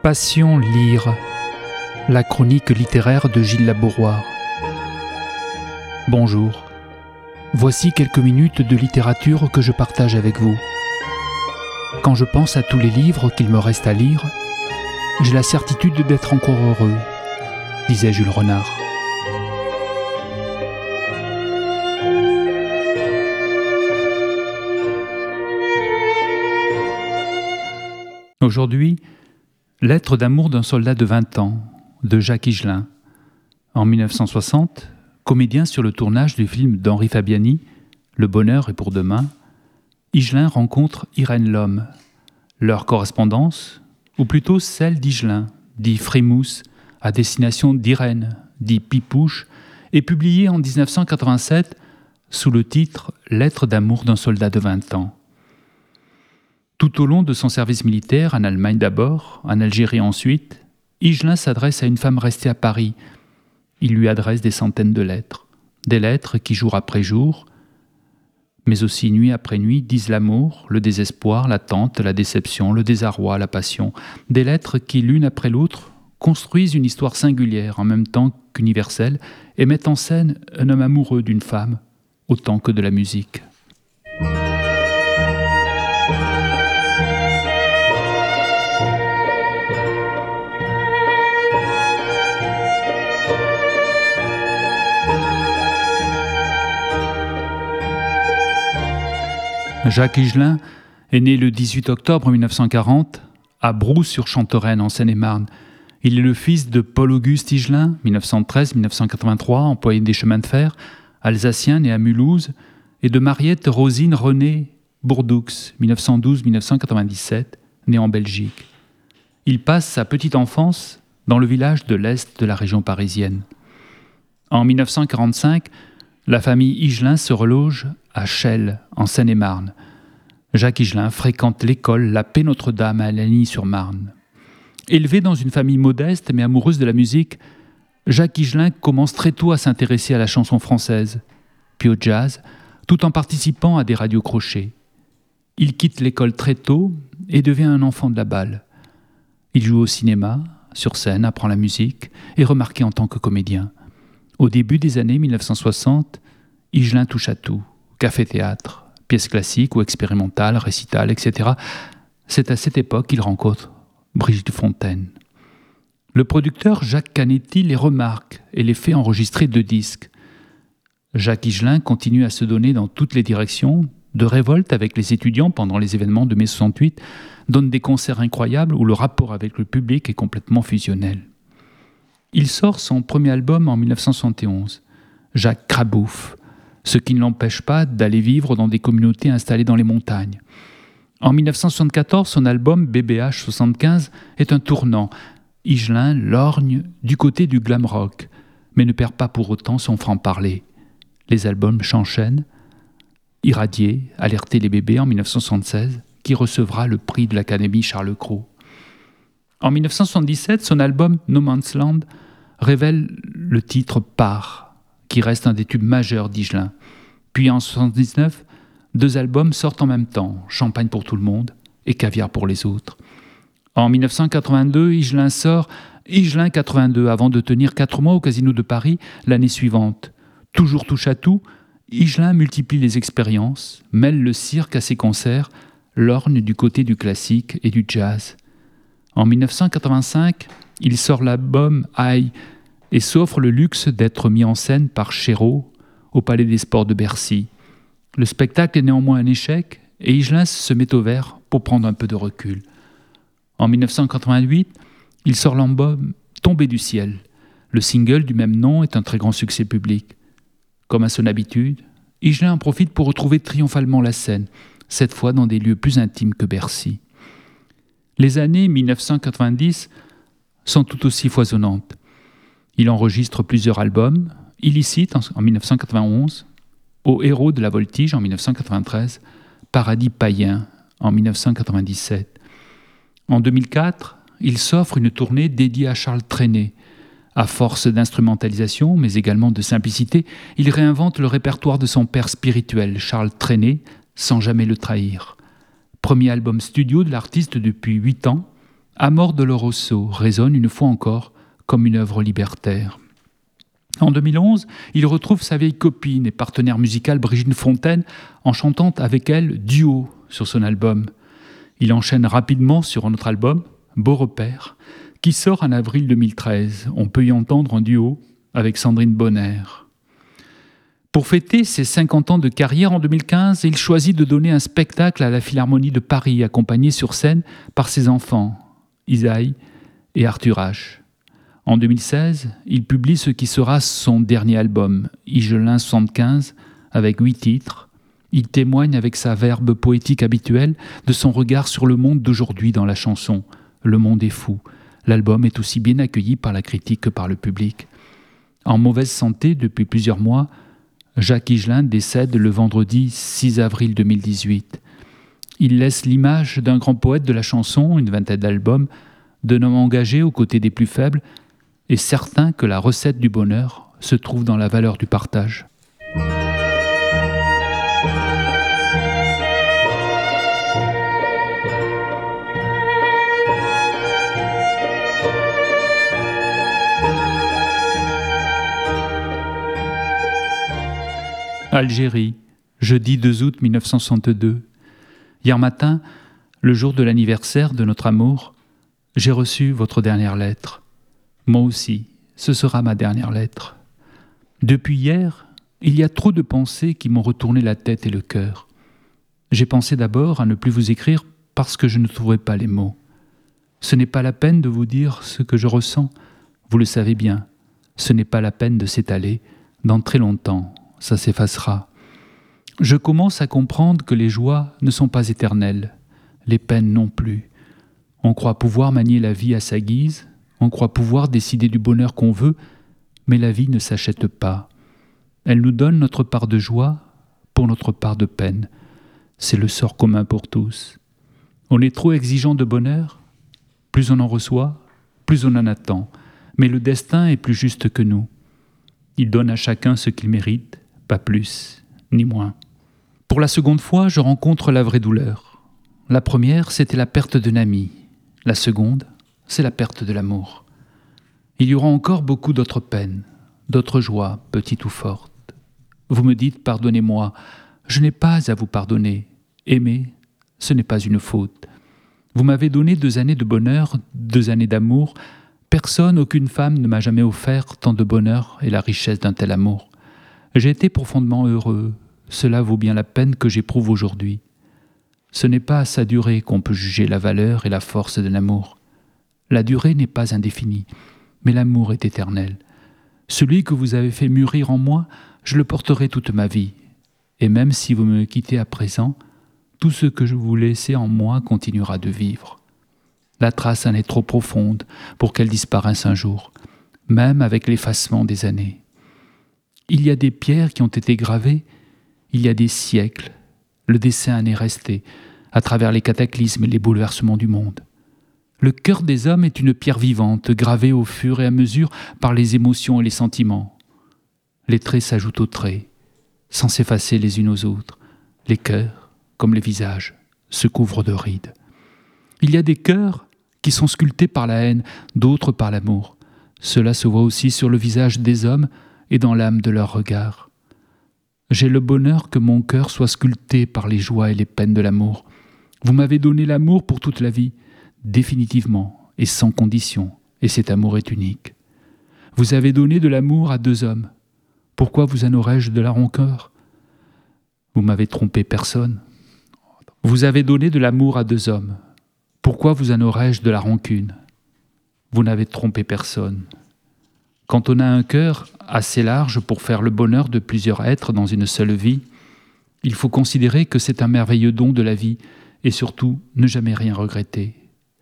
Passion lire, la chronique littéraire de Gilles Labouroire. Bonjour, voici quelques minutes de littérature que je partage avec vous. Quand je pense à tous les livres qu'il me reste à lire, j'ai la certitude d'être encore heureux, disait Jules Renard. Aujourd'hui, Lettre d'amour d'un soldat de 20 ans, de Jacques Higelin. En 1960, comédien sur le tournage du film d'Henri Fabiani, Le bonheur est pour demain, Higelin rencontre Irène Lhomme. Leur correspondance, ou plutôt celle d'Higelin, dit Frimousse, à destination d'Irène, dit Pipouche, est publiée en 1987 sous le titre « Lettre d'amour d'un soldat de 20 ans ». Tout au long de son service militaire, en Allemagne d'abord, en Algérie ensuite, Higelin s'adresse à une femme restée à Paris. Il lui adresse des centaines de lettres. Des lettres qui, jour après jour, mais aussi nuit après nuit, disent l'amour, le désespoir, l'attente, la déception, le désarroi, la passion. Des lettres qui, l'une après l'autre, construisent une histoire singulière, en même temps qu'universelle, et mettent en scène un homme amoureux d'une femme, autant que de la musique. Jacques Higelin est né le 18 octobre 1940 à Brous-sur-Chantereine, en Seine-et-Marne. Il est le fils de Paul-Auguste Higelin, 1913-1983, employé des chemins de fer, alsacien né à Mulhouse, et de Mariette Rosine Renée Bourdoux, 1912-1997, née en Belgique. Il passe sa petite enfance dans le village de l'Est de la région parisienne. En 1945, la famille Higelin se reloge à Chelles, en Seine-et-Marne. Jacques Higelin fréquente l'école La Paix Notre-Dame à Lagny-sur-Marne. Élevé dans une famille modeste mais amoureuse de la musique, Jacques Higelin commence très tôt à s'intéresser à la chanson française, puis au jazz, tout en participant à des radios crochets. Il quitte l'école très tôt et devient un enfant de la balle. Il joue au cinéma, sur scène, apprend la musique, est remarqué en tant que comédien. Au début des années 1960, Higelin touche à tout. Café-théâtre, pièces classiques ou expérimentales, récitals, etc. C'est à cette époque qu'il rencontre Brigitte Fontaine. Le producteur Jacques Canetti les remarque et les fait enregistrer 2 disques. Jacques Higelin continue à se donner dans toutes les directions, de révolte avec les étudiants pendant les événements de mai 68, donne des concerts incroyables où le rapport avec le public est complètement fusionnel. Il sort son premier album en 1971, Jacques Crabouffe, ce qui ne l'empêche pas d'aller vivre dans des communautés installées dans les montagnes. En 1974, son album BBH 75 est un tournant. Higelin lorgne du côté du glam rock, mais ne perd pas pour autant son franc-parler. Les albums s'enchaînent. Irradier, Alerter les bébés en 1976, qui recevra le prix de l'Académie Charles Cros. En 1977, son album No Man's Land révèle le titre Part, qui reste un des tubes majeurs d'Higelin. Puis en 1979, 2 albums sortent en même temps, Champagne pour tout le monde et Caviar pour les autres. En 1982, Higelin sort Higelin 82 avant de tenir 4 mois au Casino de Paris l'année suivante. Toujours touche à tout, Higelin multiplie les expériences, mêle le cirque à ses concerts, lorgne du côté du classique et du jazz. En 1985, il sort l'album Aïe et s'offre le luxe d'être mis en scène par Chéreau au Palais des Sports de Bercy. Le spectacle est néanmoins un échec et Higelin se met au vert pour prendre un peu de recul. En 1988, il sort l'album Tombé du ciel. Le single du même nom est un très grand succès public. Comme à son habitude, Higelin en profite pour retrouver triomphalement la scène, cette fois dans des lieux plus intimes que Bercy. Les années 1990 sont tout aussi foisonnantes. Il enregistre plusieurs albums, Illicite en 1991, Au héros de la voltige en 1993, Paradis païen en 1997. En 2004, il s'offre une tournée dédiée à Charles Trenet. À force d'instrumentalisation, mais également de simplicité, il réinvente le répertoire de son père spirituel, Charles Trenet, sans jamais le trahir. Premier album studio de l'artiste depuis 8 ans, Amor Doloroso résonne une fois encore comme une œuvre libertaire. En 2011, il retrouve sa vieille copine et partenaire musicale Brigitte Fontaine en chantant avec elle Duo sur son album. Il enchaîne rapidement sur un autre album, Beau Repère, qui sort en avril 2013. On peut y entendre un duo avec Sandrine Bonner. Pour fêter ses 50 ans de carrière en 2015, il choisit de donner un spectacle à la Philharmonie de Paris, accompagné sur scène par ses enfants, Isaïe et Arthur H. En 2016, il publie ce qui sera son dernier album, Igelin 75, avec 8 titres. Il témoigne avec sa verbe poétique habituelle de son regard sur le monde d'aujourd'hui dans la chanson « Le monde est fou ». L'album est aussi bien accueilli par la critique que par le public. En mauvaise santé depuis plusieurs mois, Jacques Higelin décède le vendredi 6 avril 2018. Il laisse l'image d'un grand poète de la chanson, une vingtaine d'albums, d'un homme engagé aux côtés des plus faibles, et certain que la recette du bonheur se trouve dans la valeur du partage. Algérie, jeudi 2 août 1962. Hier matin, le jour de l'anniversaire de notre amour, j'ai reçu votre dernière lettre. Moi aussi, ce sera ma dernière lettre. Depuis hier, il y a trop de pensées qui m'ont retourné la tête et le cœur. J'ai pensé d'abord à ne plus vous écrire parce que je ne trouvais pas les mots. Ce n'est pas la peine de vous dire ce que je ressens, vous le savez bien. Ce n'est pas la peine de s'étaler, dans très longtemps, ça s'effacera. Je commence à comprendre que les joies ne sont pas éternelles, les peines non plus. On croit pouvoir manier la vie à sa guise, on croit pouvoir décider du bonheur qu'on veut, mais la vie ne s'achète pas. Elle nous donne notre part de joie pour notre part de peine. C'est le sort commun pour tous. On est trop exigeant de bonheur, plus on en reçoit, plus on en attend. Mais le destin est plus juste que nous. Il donne à chacun ce qu'il mérite, pas plus, ni moins. Pour la seconde fois, je rencontre la vraie douleur. La première, c'était la perte d'un ami. La seconde, c'est la perte de l'amour. Il y aura encore beaucoup d'autres peines, d'autres joies, petites ou fortes. Vous me dites « pardonnez-moi ». Je n'ai pas à vous pardonner. Aimer, ce n'est pas une faute. Vous m'avez donné 2 années de bonheur, 2 années d'amour. Personne, aucune femme ne m'a jamais offert tant de bonheur et la richesse d'un tel amour. J'ai été profondément heureux. Cela vaut bien la peine que j'éprouve aujourd'hui. Ce n'est pas à sa durée qu'on peut juger la valeur et la force d'un amour. La durée n'est pas indéfinie, mais l'amour est éternel. Celui que vous avez fait mûrir en moi, je le porterai toute ma vie. Et même si vous me quittez à présent, tout ce que je vous laissez en moi continuera de vivre. La trace en est trop profonde pour qu'elle disparaisse un jour, même avec l'effacement des années. Il y a des pierres qui ont été gravées, il y a des siècles. Le dessin en est resté, à travers les cataclysmes et les bouleversements du monde. Le cœur des hommes est une pierre vivante, gravée au fur et à mesure par les émotions et les sentiments. Les traits s'ajoutent aux traits, sans s'effacer les unes aux autres. Les cœurs, comme les visages, se couvrent de rides. Il y a des cœurs qui sont sculptés par la haine, d'autres par l'amour. Cela se voit aussi sur le visage des hommes et dans l'âme de leurs regards. J'ai le bonheur que mon cœur soit sculpté par les joies et les peines de l'amour. Vous m'avez donné l'amour pour toute la vie, définitivement et sans condition, et cet amour est unique. Vous avez donné de l'amour à 2 hommes. Pourquoi vous en aurais-je de la rancœur ? Vous m'avez trompé personne. Vous avez donné de l'amour à 2 hommes. Pourquoi vous en aurais-je de la rancune ? Vous n'avez trompé personne. Quand on a un cœur assez large pour faire le bonheur de plusieurs êtres dans une seule vie, il faut considérer que c'est un merveilleux don de la vie et surtout ne jamais rien regretter.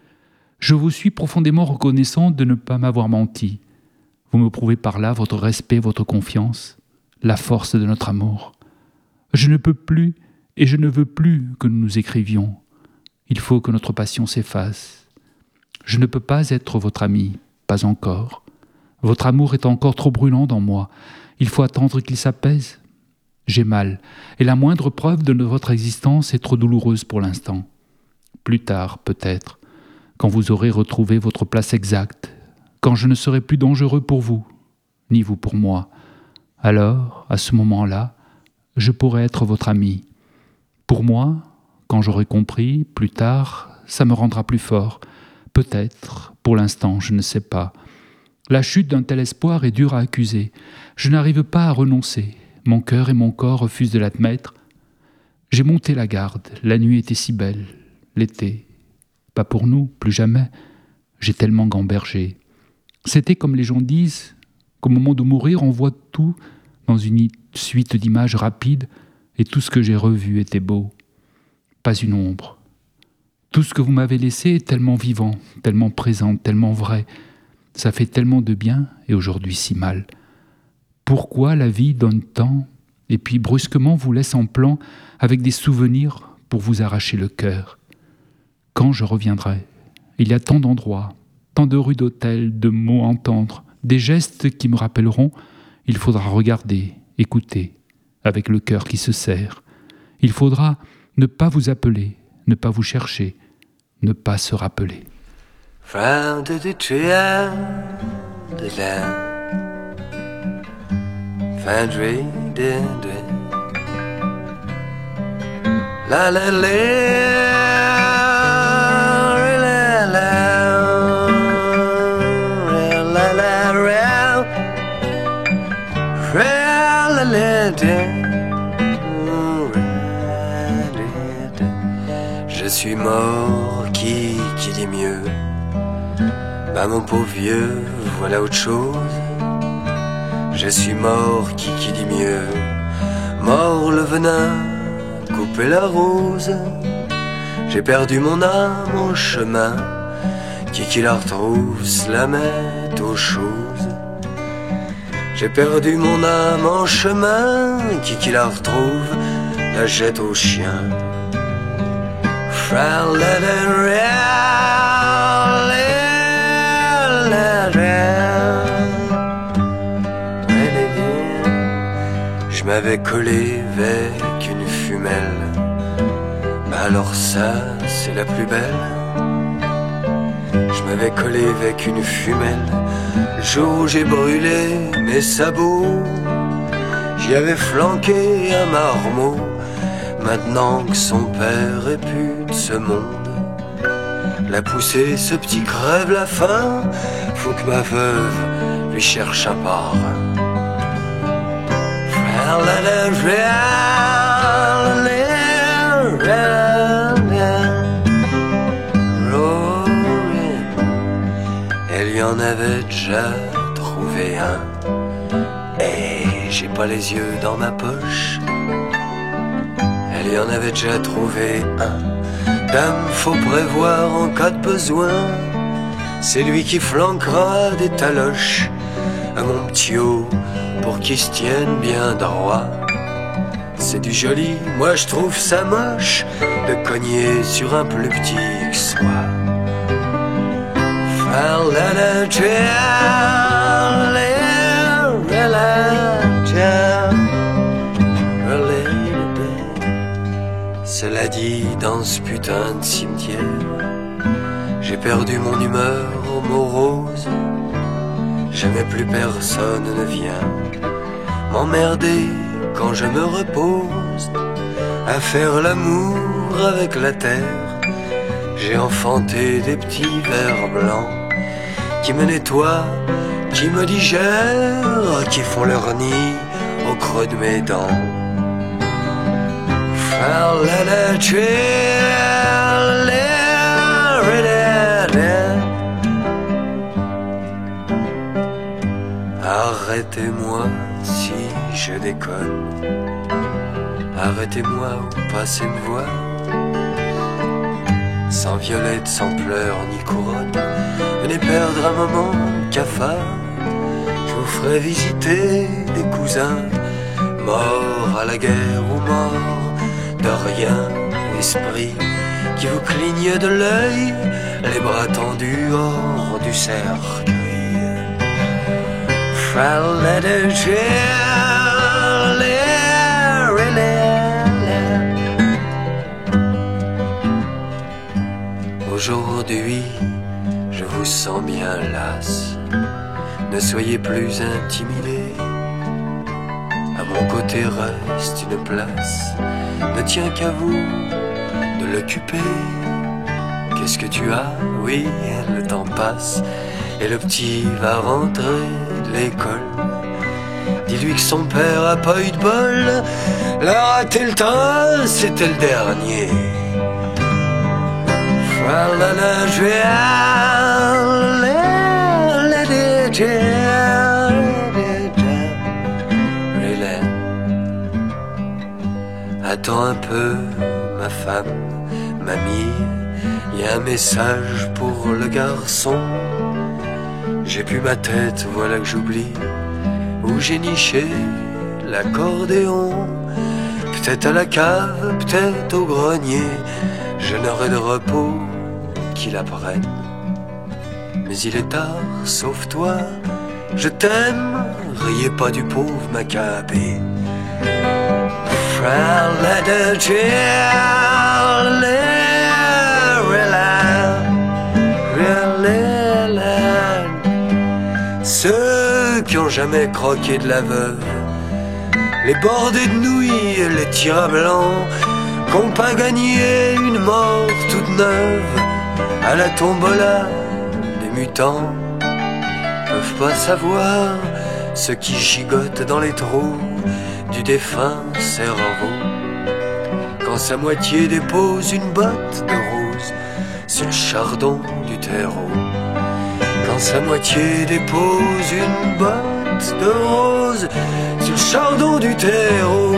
Je vous suis profondément reconnaissant de ne pas m'avoir menti. Vous me prouvez par là votre respect, votre confiance, la force de notre amour. Je ne peux plus et je ne veux plus que nous nous écrivions. Il faut que notre passion s'efface. Je ne peux pas être votre ami, pas encore. Votre amour est encore trop brûlant dans moi. Il faut attendre qu'il s'apaise. J'ai mal, et la moindre preuve de votre existence est trop douloureuse pour l'instant. Plus tard, peut-être, quand vous aurez retrouvé votre place exacte, quand je ne serai plus dangereux pour vous, ni vous pour moi. Alors, à ce moment-là, je pourrai être votre ami. Pour moi, quand j'aurai compris, plus tard, ça me rendra plus fort. Peut-être, pour l'instant, je ne sais pas. La chute d'un tel espoir est dure à accuser. Je n'arrive pas à renoncer. Mon cœur et mon corps refusent de l'admettre. J'ai monté la garde. La nuit était si belle. L'été. Pas pour nous, plus jamais. J'ai tellement gambergé. C'était comme les gens disent qu'au moment de mourir, on voit tout dans une suite d'images rapides et tout ce que j'ai revu était beau. Pas une ombre. Tout ce que vous m'avez laissé est tellement vivant, tellement présent, tellement vrai. Ça fait tellement de bien et aujourd'hui si mal. Pourquoi la vie donne tant et puis brusquement vous laisse en plan avec des souvenirs pour vous arracher le cœur? Quand je reviendrai? Il y a tant d'endroits, tant de rues d'hôtels, de mots à entendre, des gestes qui me rappelleront. Il faudra regarder, écouter, avec le cœur qui se serre. Il faudra ne pas vous appeler, ne pas vous chercher, ne pas se rappeler. From the tree the land, Fandry la la la je suis mort, qui dit mieux? Bah mon pauvre vieux, voilà autre chose. Je suis mort, qui dit mieux? Mort le venin, couper la rose. J'ai perdu mon âme en chemin, qui la retrouve, se la met aux choses. J'ai perdu mon âme en chemin, qui la retrouve, la jette au chien. Je m'avais collé avec une femelle, mais alors ça, c'est la plus belle. Je m'avais collé avec une femelle, le jour où j'ai brûlé mes sabots. J'y avais flanqué un marmot, maintenant que son père est plus de ce monde. L'a poussé, ce petit crève la faim, faut que ma veuve lui cherche un parrain. Elle y en avait déjà trouvé un, et j'ai pas les yeux dans ma poche. Elle y en avait déjà trouvé un. Dame, faut prévoir en cas de besoin, c'est lui qui flanquera des taloches à mon petit haut pour qu'il se tienne bien droit. C'est du joli, moi je trouve ça moche de cogner sur un plus petit que soi. Cela dit, dans ce putain de cimetière, j'ai perdu mon humeur aux mots roses. Jamais plus personne ne vient m'emmerder quand je me repose à faire l'amour avec la terre. J'ai enfanté des petits vers blancs qui me nettoient, qui me digèrent, qui font leur nid au creux de mes dents. Arrêtez-moi si je déconne, arrêtez-moi ou passez me voir. Sans violette, sans pleurs ni couronne, venez perdre un moment de cafard. Je vous ferai visiter des cousins morts à la guerre ou morts de rien. Esprit qui vous cligne de l'œil, les bras tendus hors du cercueil. Aujourd'hui vous sens bien lasse. Ne soyez plus intimidés. À mon côté reste une place. Ne tient qu'à vous de l'occuper. Qu'est-ce que tu as? Oui, le temps passe et le petit va rentrer de l'école. Dis-lui que son père a pas eu de bol. L'a raté le train, c'était le dernier. Attends un peu, ma femme, mamie, y a un message pour le garçon. J'ai plus ma tête, voilà que j'oublie où j'ai niché l'accordéon. Peut-être à la cave, peut-être au grenier, je n'aurai de repos qu'il apprenne. Mais il est tard, sauve-toi, je t'aime, riez pas du pauvre Maccabée. Ceux qui ont jamais croqué de la veuve, les bordés de nouilles et les tirs à blanc, qu'ont pas gagné une mort toute neuve à la tombola des mutants, peuvent pas savoir ce qui gigote dans les trous du défunt cerveau. Quand sa moitié dépose une botte de rose sur le chardon du terreau. Quand sa moitié dépose une botte de rose sur le chardon du terreau.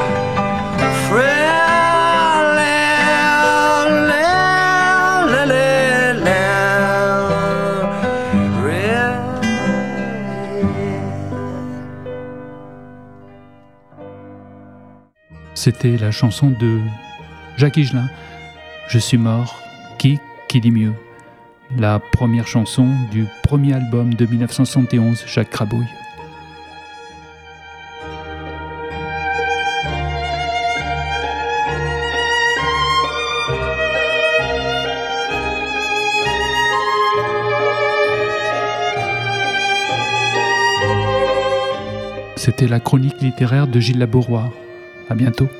C'était la chanson de Jacques Higelin, Je suis mort, qui dit mieux? La première chanson du premier album de 1971, Jacques Crabouille. C'était la chronique littéraire de Gilles Labourois. À bientôt.